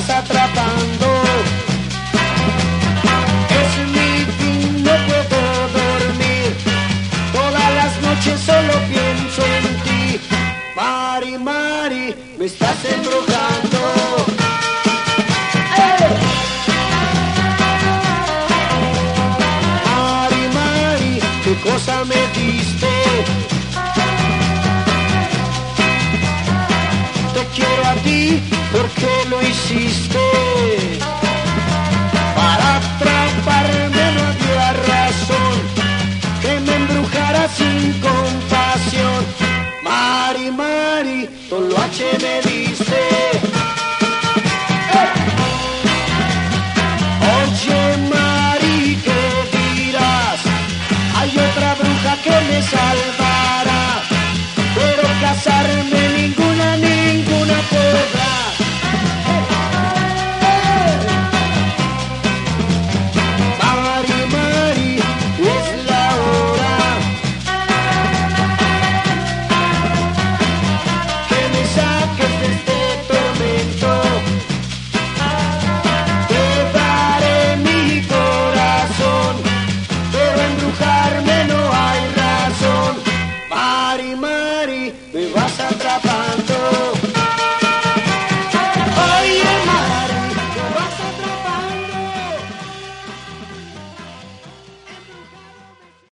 estás atrapando. Es mi fin, no puedo dormir. Todas las noches solo pienso en ti. Mari, Mari, me estás embrujando. Mari, Mari, qué cosa me diste. Te quiero a ti, ¿por qué lo hiciste? Para atraparme no había razón que me embrujara sin compasión. Mari, Mari, Toloache me